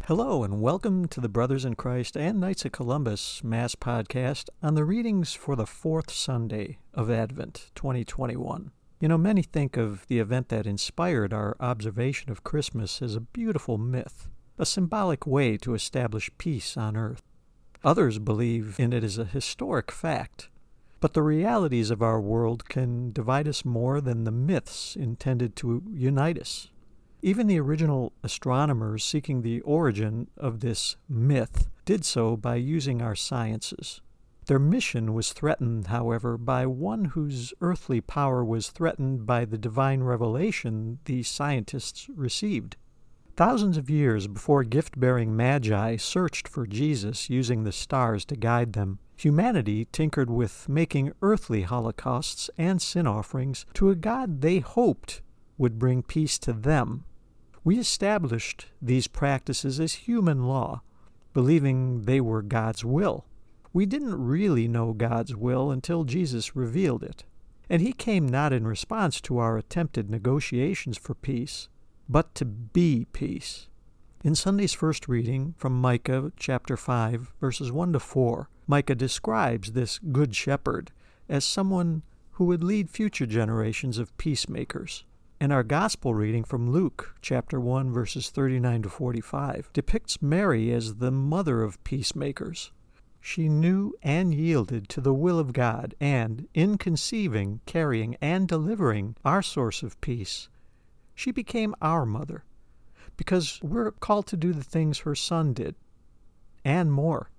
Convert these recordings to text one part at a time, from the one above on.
Hello and welcome to the Brothers in Christ and Knights of Columbus Mass Podcast on the readings for the fourth Sunday of Advent 2021. Many think of the event that inspired our observation of Christmas as a beautiful myth, a symbolic way to establish peace on earth. Others believe in it as a historic fact, but the realities of our world can divide us more than the myths intended to unite us. Even the original astronomers seeking the origin of this myth did so by using our sciences. Their mission was threatened, however, by one whose earthly power was threatened by the divine revelation these scientists received. Thousands of years before gift-bearing magi searched for Jesus using the stars to guide them, humanity tinkered with making earthly holocausts and sin offerings to a God they hoped would bring peace to them. We established these practices as human law, believing they were God's will. We didn't really know God's will until Jesus revealed it, and he came not in response to our attempted negotiations for peace, but to be peace. In Sunday's first reading from Micah chapter 5, verses 1 to 4, Micah describes this good shepherd as someone who would lead future generations of peacemakers. And our gospel reading from Luke chapter 1, verses 39 to 45, depicts Mary as the mother of peacemakers. She knew and yielded to the will of God, and in conceiving, carrying, and delivering our source of peace, she became our mother, because we're called to do the things her Son did, and more.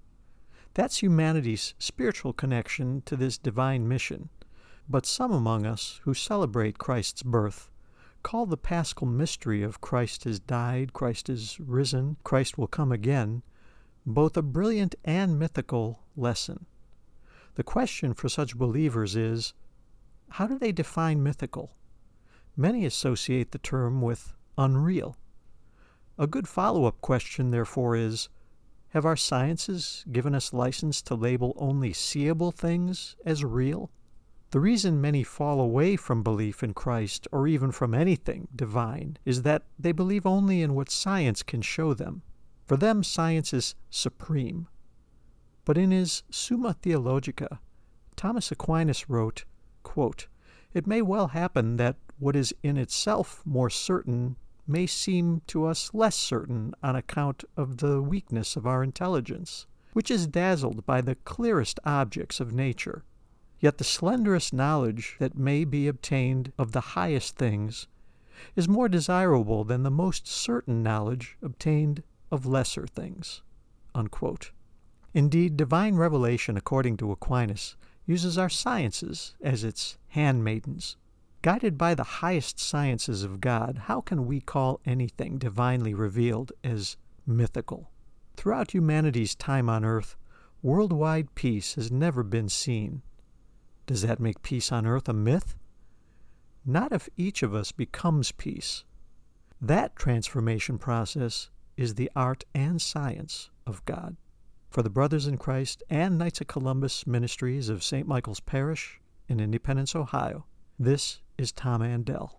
That's humanity's spiritual connection to this divine mission. But some among us who celebrate Christ's birth call the paschal mystery of Christ has died, Christ is risen, Christ will come again, both a brilliant and mythical lesson. The question for such believers is, how do they define mythical? Many associate the term with unreal. A good follow-up question, therefore, is, have our sciences given us license to label only seeable things as real? The reason many fall away from belief in Christ, or even from anything divine, is that they believe only in what science can show them. For them, science is supreme. But in his Summa Theologica, Thomas Aquinas wrote, quote, "It may well happen that what is in itself more certain may seem to us less certain on account of the weakness of our intelligence, which is dazzled by the clearest objects of nature. Yet the slenderest knowledge that may be obtained of the highest things is more desirable than the most certain knowledge obtained of lesser things." Unquote. Indeed, divine revelation, according to Aquinas, uses our sciences as its handmaidens. Guided by the highest sciences of God, how can we call anything divinely revealed as mythical? Throughout humanity's time on earth, worldwide peace has never been seen. Does that make peace on earth a myth? Not if each of us becomes peace. That transformation process is the art and science of God. For the Brothers in Christ and Knights of Columbus Ministries of St. Michael's Parish in Independence, Ohio, this is Tom Andell.